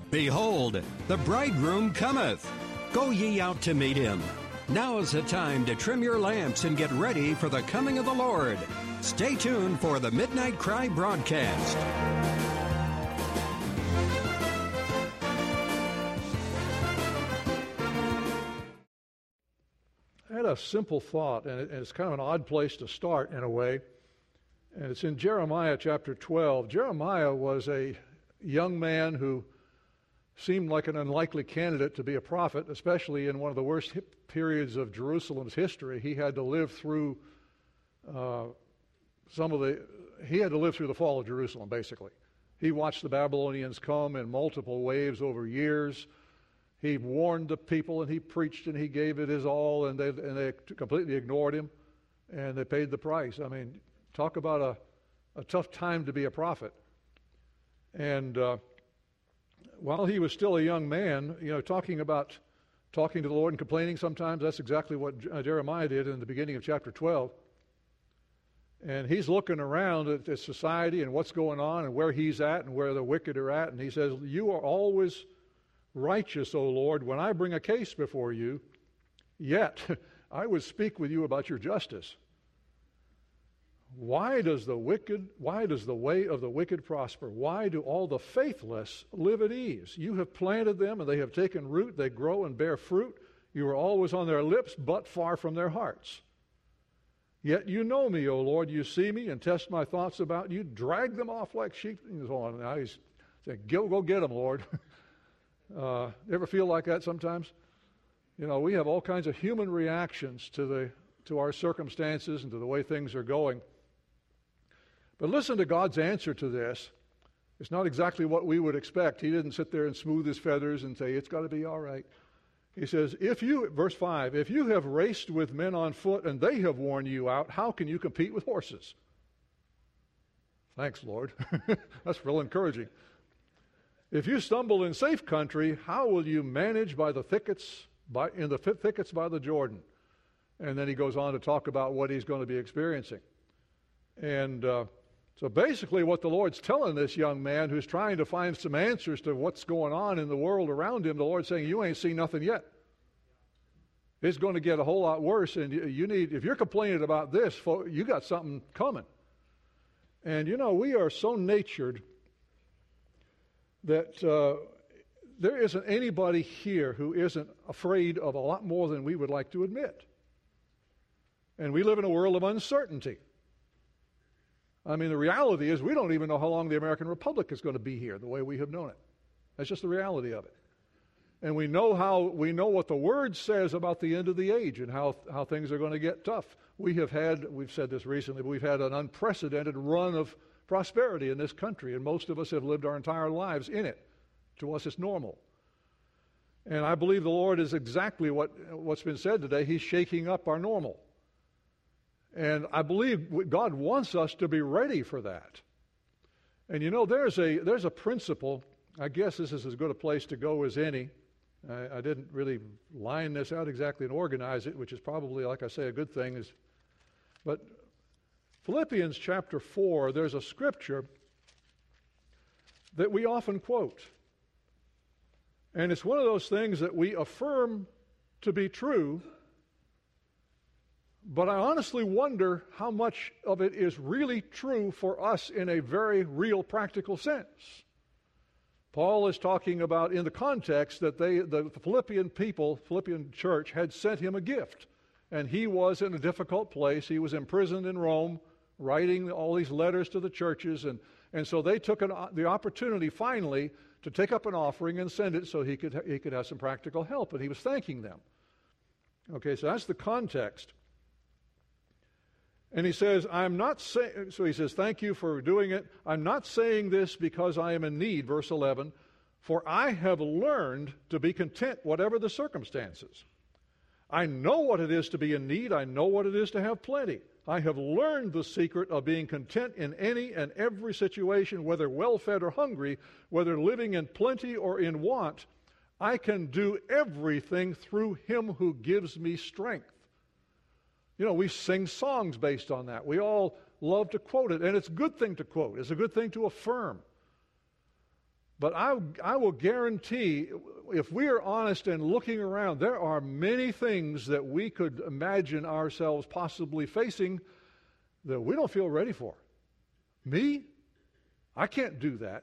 Behold, the bridegroom cometh. Go ye out to meet him. Now is the time to trim your lamps and get ready for the coming of the Lord. Stay tuned for the Midnight Cry broadcast. I had a simple thought, and it's kind of an odd place to start in a way, and it's in Jeremiah chapter 12. Jeremiah was a young man who seemed like an unlikely candidate to be a prophet, especially in one of the worst periods of Jerusalem's history. He had to live through the fall of Jerusalem, basically. He watched the Babylonians come in multiple waves over years. He warned the people, and he preached, and he gave it his all, and they completely ignored him, and they paid the price. I mean, talk about a tough time to be a prophet. And while he was still a young man, talking to the Lord and complaining sometimes, that's exactly what Jeremiah did in the beginning of chapter 12. And he's looking around at society and what's going on and where he's at and where the wicked are at, and he says, "You are always righteous, O Lord, when I bring a case before you, yet I would speak with you about your justice. Why does the way of the wicked prosper? Why do all the faithless live at ease? You have planted them, and they have taken root. They grow and bear fruit. You are always on their lips, but far from their hearts. Yet you know me, O Lord. You see me and test my thoughts about you. Drag them off like sheep." And so on. Now he's saying, go get them, Lord. You ever feel like that sometimes? We have all kinds of human reactions to our circumstances and to the way things are going. But listen to God's answer to this. It's not exactly what we would expect. He didn't sit there and smooth his feathers and say, "It's got to be all right." He says, verse 5, "If you have raced with men on foot and they have worn you out, how can you compete with horses?" Thanks, Lord. That's real encouraging. "If you stumble in safe country, how will you manage in the thickets by the Jordan?" And then he goes on to talk about what he's going to be experiencing. And so basically what the Lord's telling this young man who's trying to find some answers to what's going on in the world around him, the Lord's saying, you ain't seen nothing yet. It's going to get a whole lot worse, and if you're complaining about this, you got something coming. And we are so natured that there isn't anybody here who isn't afraid of a lot more than we would like to admit. And we live in a world of uncertainty. I mean, the reality is we don't even know how long the American Republic is going to be here the way we have known it. That's just the reality of it. And we know what the Word says about the end of the age and how things are going to get tough. We've said this recently, but we've had an unprecedented run of prosperity in this country, and most of us have lived our entire lives in it. To us, it's normal. And I believe the Lord is exactly what's been said today. He's shaking up our normal. And I believe God wants us to be ready for that. And there's a principle. I guess this is as good a place to go as any. I didn't really line this out exactly and organize it, which is probably, like I say, a good thing. But Philippians chapter 4, there's a scripture that we often quote. And it's one of those things that we affirm to be true, but I honestly wonder how much of it is really true for us in a very real, practical sense. Paul is talking about in the context that the Philippian church had sent him a gift. And he was in a difficult place. He was imprisoned in Rome, writing all these letters to the churches. And so they took the opportunity finally to take up an offering and send it so he could have some practical help. And he was thanking them. Okay, so that's the context. And he says, he says, "Thank you for doing it. I'm not saying this because I am in need," verse 11, "for I have learned to be content whatever the circumstances. I know what it is to be in need. I know what it is to have plenty. I have learned the secret of being content in any and every situation, whether well-fed or hungry, whether living in plenty or in want. I can do everything through Him who gives me strength." We sing songs based on that. We all love to quote it, and it's a good thing to quote. It's a good thing to affirm. But I will guarantee, if we are honest and looking around, there are many things that we could imagine ourselves possibly facing that we don't feel ready for. Me? I can't do that.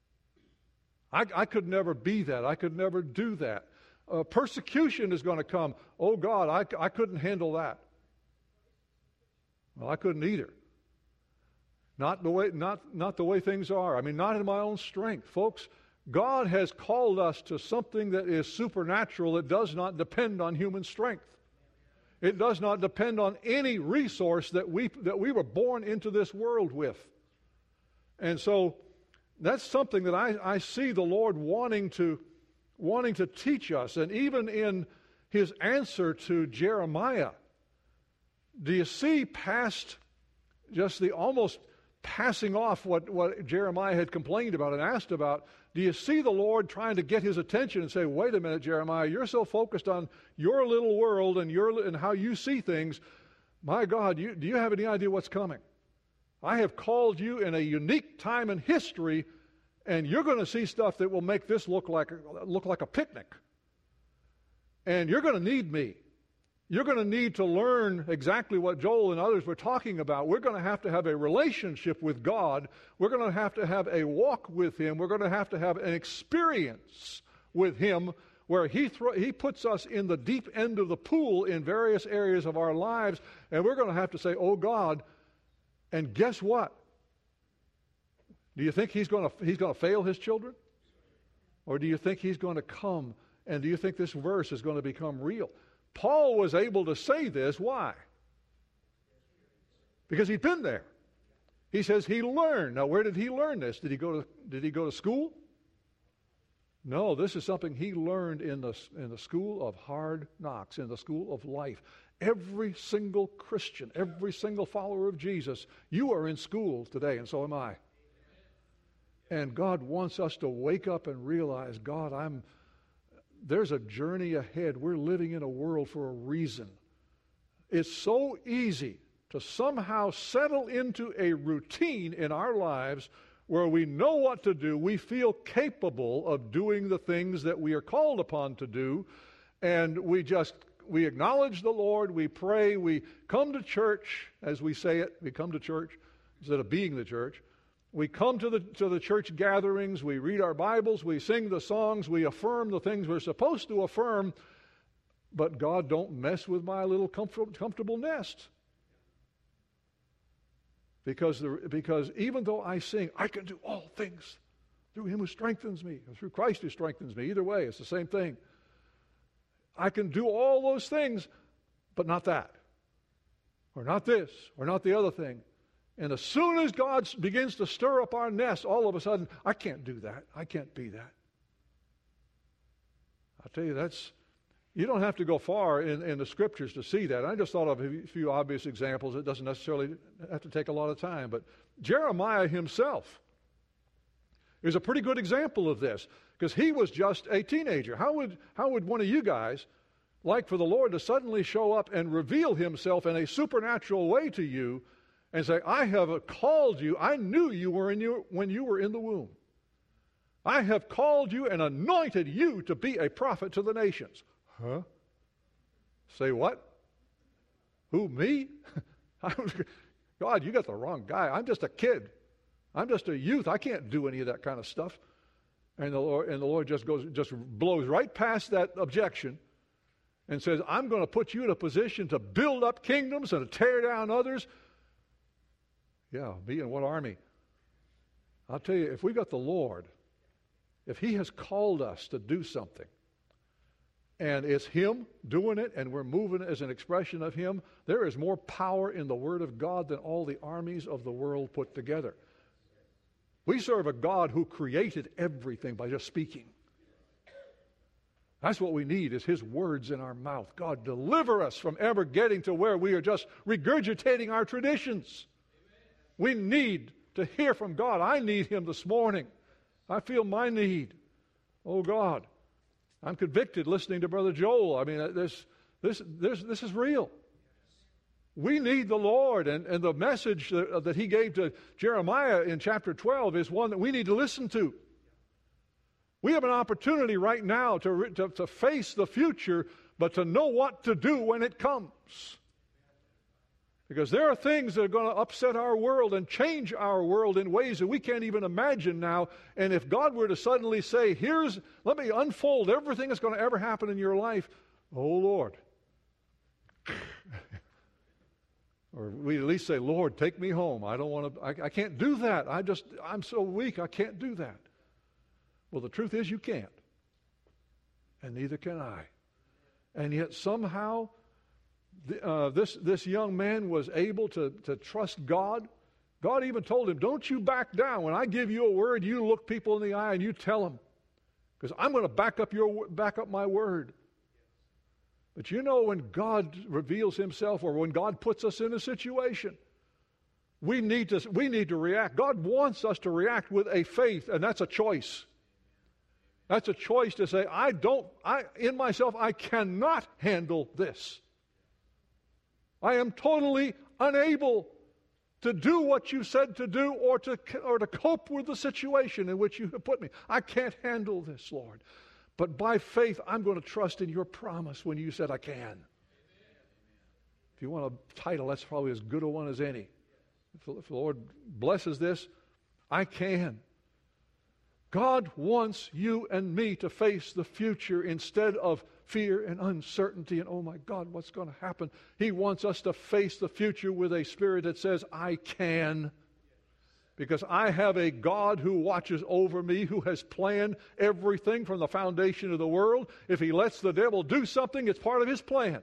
I could never be that. I could never do that. Persecution is going to come. Oh God, I couldn't handle that. Well, I couldn't either. Not the way things are. I mean, not in my own strength. Folks, God has called us to something that is supernatural that does not depend on human strength. It does not depend on any resource that we were born into this world with. And so that's something that I see the Lord wanting to teach us. And even in his answer to Jeremiah, do you see past just the almost passing off what Jeremiah had complained about and asked about? Do you see the Lord trying to get his attention and say, wait a minute, Jeremiah, you're so focused on your little world and how you see things. My God, do you have any idea what's coming? I have called you in a unique time in history, and you're going to see stuff that will make this look like a picnic. And you're going to need me. You're going to need to learn exactly what Joel and others were talking about. We're going to have a relationship with God. We're going to have a walk with him. We're going to have an experience with him where he puts us in the deep end of the pool in various areas of our lives, and we're going to have to say, oh God, and guess what? Do you think he's going to fail his children? Or do you think he's going to come, and do you think this verse is going to become real? Paul was able to say this. Why? Because he'd been there. He says he learned. Now, where did he learn this? Did he go to school? No, this is something he learned in the school of hard knocks, in the school of life. Every single Christian, every single follower of Jesus, you are in school today, and so am I. And God wants us to wake up and realize, God, there's a journey ahead. We're living in a world for a reason. It's so easy to somehow settle into a routine in our lives where we know what to do. We feel capable of doing the things that we are called upon to do, and we acknowledge the Lord, we pray, we come to church, as we say it, we come to church instead of being the church. We come to the church gatherings, we read our Bibles, we sing the songs, we affirm the things we're supposed to affirm, but God, don't mess with my little comfortable nest. Because even though I sing, I can do all things through him who strengthens me, or through Christ who strengthens me. Either way, it's the same thing. I can do all those things, but not that, or not this, or not the other thing. And as soon as God begins to stir up our nest, all of a sudden, I can't do that. I can't be that. I'll tell you, you don't have to go far in the Scriptures to see that. I just thought of a few obvious examples. It doesn't necessarily have to take a lot of time. But Jeremiah himself is a pretty good example of this, because he was just a teenager. How would one of you guys like for the Lord to suddenly show up and reveal himself in a supernatural way to you and say, I have called you, I knew you were when you were in the womb. I have called you and anointed you to be a prophet to the nations. Huh? Say what? Who, me? God, you got the wrong guy. I'm just a kid. I'm just a youth. I can't do any of that kind of stuff. And the Lord just blows right past that objection and says, I'm going to put you in a position to build up kingdoms and to tear down others. Yeah, me and what army? I'll tell you, if we got the Lord, if he has called us to do something, and it's him doing it, and we're moving as an expression of him, there is more power in the Word of God than all the armies of the world put together. We serve a God who created everything by just speaking. That's what we need, is his words in our mouth. God, deliver us from ever getting to where we are just regurgitating our traditions. We need to hear from God. I need him this morning. I feel my need. Oh God, I'm convicted listening to Brother Joel. I mean, this is real. We need the Lord, and the message that he gave to Jeremiah in chapter 12 is one that we need to listen to. We have an opportunity right now to face the future, but to know what to do when it comes. Because there are things that are going to upset our world and change our world in ways that we can't even imagine now. And if God were to suddenly say, let me unfold everything that's going to ever happen in your life, oh Lord. Or we at least say, Lord, take me home. I can't do that. I'm so weak, I can't do that. Well, the truth is you can't. And neither can I. And yet somehow this young man was able to trust God. God even told him, don't you back down. When I give you a word, you look people in the eye and you tell them. Because I'm going to back up my word. But you know, when God reveals himself or when God puts us in a situation, we need to react. God wants us to react with a faith, and that's a choice. That's a choice to say, in myself, I cannot handle this. I am totally unable to do what you said to do or to cope with the situation in which you have put me. I can't handle this, Lord. But by faith, I'm going to trust in your promise when you said I can. If you want a title, that's probably as good a one as any. If the Lord blesses this, I can. God wants you and me to face the future instead of fear and uncertainty and, oh my God, what's going to happen? He wants us to face the future with a spirit that says, I can. Because I have a God who watches over me, who has planned everything from the foundation of the world. If he lets the devil do something, it's part of his plan.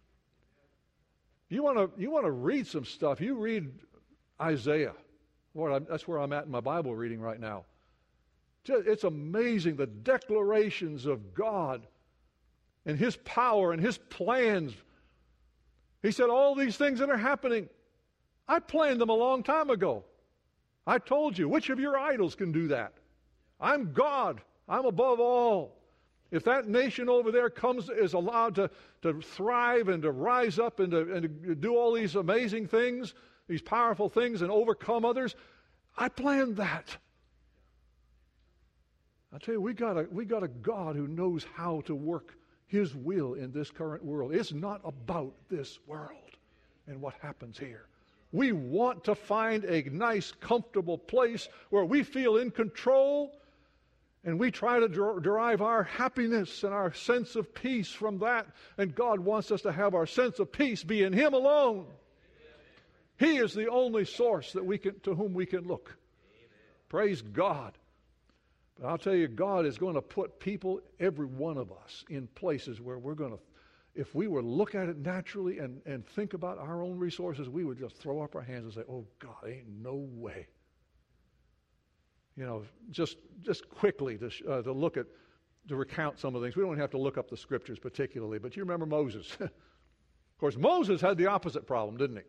You want to read some stuff. You read Isaiah. Lord, that's where I'm at in my Bible reading right now. It's amazing, the declarations of God and his power and his plans. He said, all these things that are happening, I planned them a long time ago. I told you, which of your idols can do that? I'm God. I'm above all. If that nation over there is allowed to thrive and to rise up and to do all these amazing things, these powerful things, and overcome others, I planned that. I tell you, we got a God who knows how to work his will in this current world. It's not about this world and what happens here. We want to find a nice, comfortable place where we feel in control, and we try to derive our happiness and our sense of peace from that. And God wants us to have our sense of peace be in him alone. He is the only source to whom we can look. Praise God. But I'll tell you, God is going to put people, every one of us, in places where we're going to, if we were to look at it naturally and think about our own resources, we would just throw up our hands and say, oh, God, ain't no way. You know, just quickly to look at, to recount some of the things. We don't have to look up the scriptures particularly, but you remember Moses. Of course, Moses had the opposite problem, didn't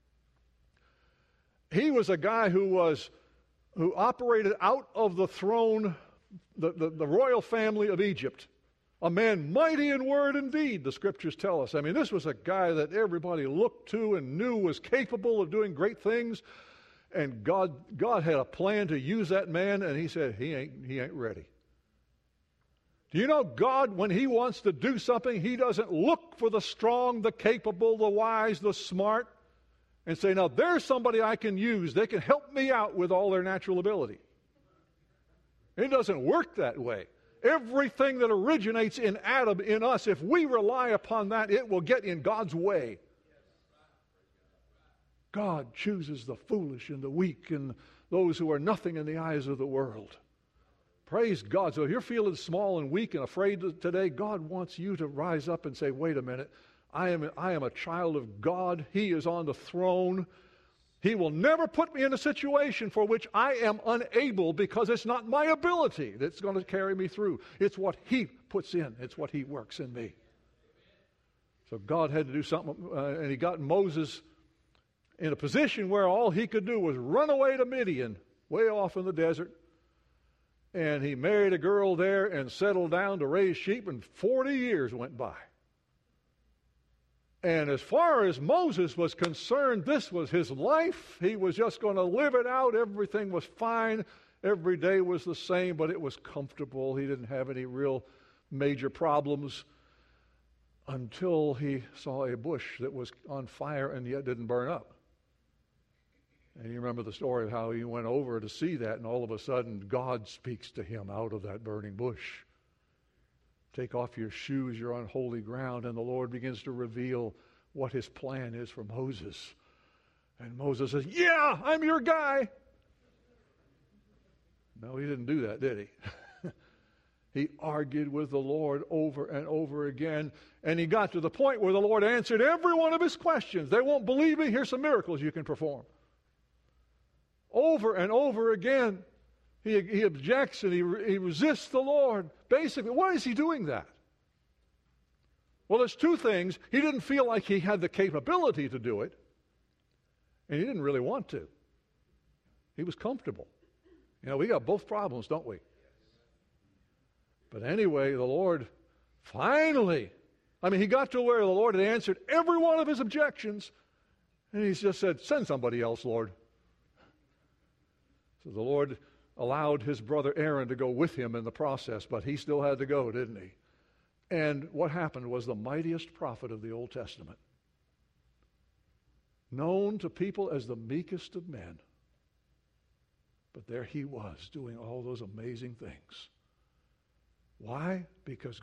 he? He was a guy who operated out of the throne, the royal family of Egypt. A man mighty in word and deed, the scriptures tell us. I mean, this was a guy that everybody looked to and knew was capable of doing great things. And God had a plan to use that man, and he said, he ain't ready. Do you know God, when he wants to do something, he doesn't look for the strong, the capable, the wise, the smart, and say, now there's somebody I can use. They can help me out with all their natural ability. It doesn't work that way. Everything that originates in Adam, in us, if we rely upon that, it will get in God's way. God chooses the foolish and the weak and those who are nothing in the eyes of the world. Praise God. So if you're feeling small and weak and afraid today, God wants you to rise up and say, wait a minute, I am a child of God. He is on the throne. He will never put me in a situation for which I am unable, because it's not my ability that's going to carry me through. It's what he puts in. It's what he works in me. So God had to do something, and he got Moses in a position where all he could do was run away to Midian, way off in the desert. And he married a girl there and settled down to raise sheep, and 40 years went by. And as far as Moses was concerned, this was his life. He was just going to live it out. Everything was fine. Every day was the same, but it was comfortable. He didn't have any real major problems until he saw a bush that was on fire and yet didn't burn up. And you remember the story of how he went over to see that, and all of a sudden God speaks to him out of that burning bush. Take off your shoes, you're on holy ground, and the Lord begins to reveal what his plan is for Moses. And Moses says, yeah, I'm your guy. No, he didn't do that, did he? He argued with the Lord over and over again, and he got to the point where the Lord answered every one of his questions. They won't believe me? Here's some miracles you can perform. Over and over again, he objects and he resists the Lord. Basically, why is he doing that? Well, there's two things. He didn't feel like he had the capability to do it, and he didn't really want to. He was comfortable. You know, we got both problems, don't we? But anyway, the Lord finally, he got to where the Lord had answered every one of his objections, and he just said, send somebody else, Lord. So the Lord allowed his brother Aaron to go with him in the process, but he still had to go, didn't he? And what happened was the mightiest prophet of the Old Testament, known to people as the meekest of men. But there he was doing all those amazing things. Why? Because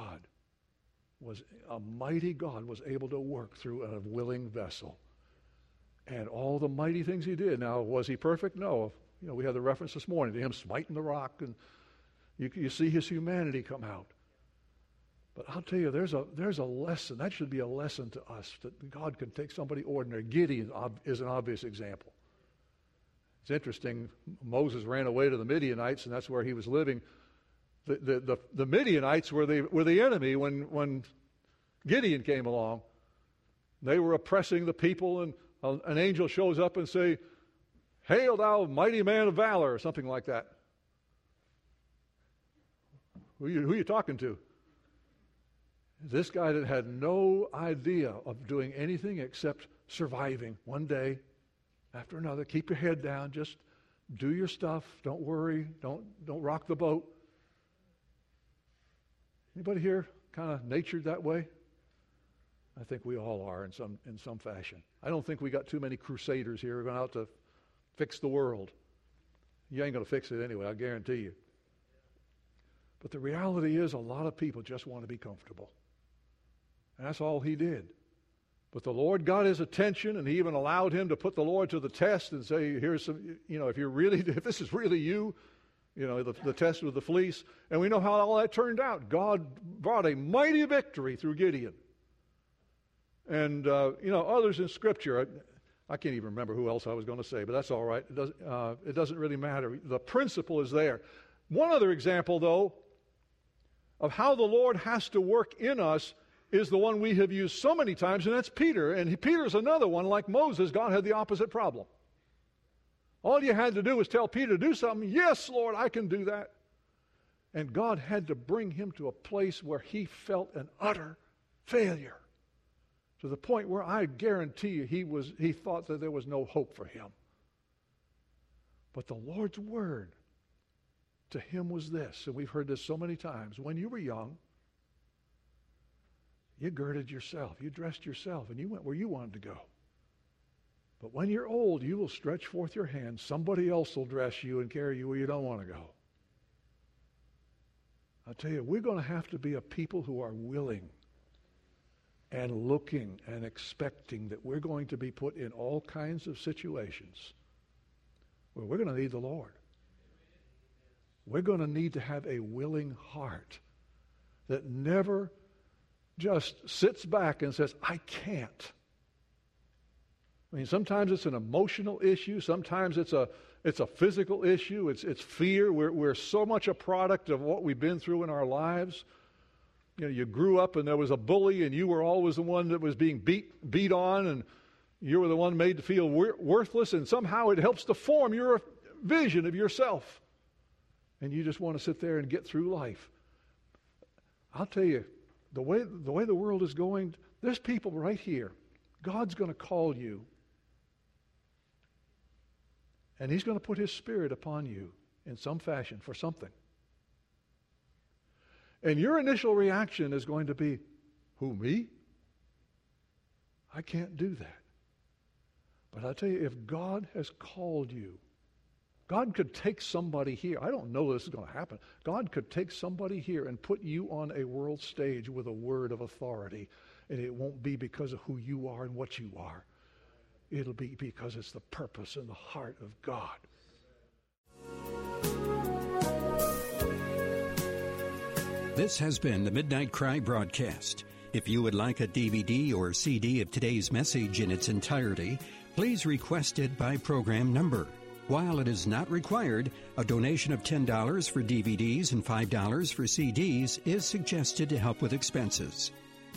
a mighty God was able to work through a willing vessel. And all the mighty things he did. Now, was he perfect? No. You know, we had the reference this morning to him smiting the rock, and you see his humanity come out. But I'll tell you, there's a lesson. That should be a lesson to us, that God can take somebody ordinary. Gideon is an obvious example. It's interesting, Moses ran away to the Midianites, and that's where he was living. The Midianites were the enemy when Gideon came along. They were oppressing the people, and an angel shows up and say, "Hail thou mighty man of valor," or something like that. Who are you talking to? This guy that had no idea of doing anything except surviving one day after another. Keep your head down. Just do your stuff. Don't worry. Don't rock the boat. Anybody here kind of natured that way? I think we all are in some fashion. I don't think we got too many crusaders here going out to fix the world. You ain't going to fix it anyway, I guarantee you. But the reality is a lot of people just want to be comfortable. And that's all he did. But the Lord got his attention, and he even allowed him to put the Lord to the test and say, here's some, if this is really you, the test with the fleece. And we know how all that turned out. God brought a mighty victory through Gideon. And, others in Scripture, I can't even remember who else I was going to say, but that's all right. It doesn't really matter. The principle is there. One other example, though, of how the Lord has to work in us is the one we have used so many times, and that's Peter. And Peter's another one. Like Moses, God had the opposite problem. All you had to do was tell Peter to do something. Yes, Lord, I can do that. And God had to bring him to a place where he felt an utter failure, to the point where I guarantee you he thought that there was no hope for him. But the Lord's word to him was this, and we've heard this so many times: when you were young, you girded yourself, you dressed yourself, and you went where you wanted to go. But when you're old, you will stretch forth your hand. Somebody else will dress you and carry you where you don't want to go. I'll tell you, we're going to have to be a people who are willing and looking and expecting that we're going to be put in all kinds of situations where we're going to need the Lord. We're going to need to have a willing heart that never just sits back and says, I can't. Sometimes it's an emotional issue. Sometimes it's a physical issue. It's fear. We're so much a product of what we've been through in our lives. You grew up and there was a bully, and you were always the one that was being beat on, and you were the one made to feel worthless, and somehow it helps to form your vision of yourself. And you just want to sit there and get through life. I'll tell you, the way the world is going, there's people right here. God's going to call you. And he's going to put his Spirit upon you. in some fashion for something. And your initial reaction is going to be, who, me? I can't do that. But I tell you, if God has called you, God could take somebody here. I don't know this is going to happen. God could take somebody here and put you on a world stage with a word of authority. And it won't be because of who you are and what you are. It'll be because it's the purpose and the heart of God. This has been the Midnight Cry broadcast. If you would like a DVD or CD of today's message in its entirety, please request it by program number. While it is not required, a donation of $10 for DVDs and $5 for CDs is suggested to help with expenses.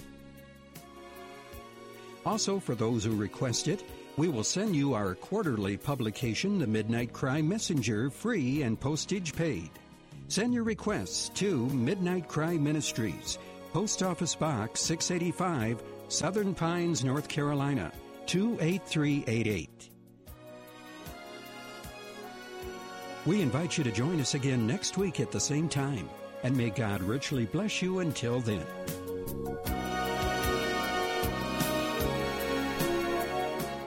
Also, for those who request it, we will send you our quarterly publication, The Midnight Cry Messenger, free and postage paid. Send your requests to Midnight Cry Ministries, Post Office Box 685, Southern Pines, North Carolina, 28388. We invite you to join us again next week at the same time, and may God richly bless you until then.